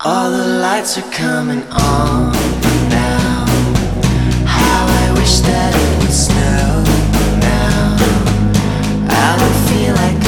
All the lights are coming on now. How I wish that it would snow now. I don't feel like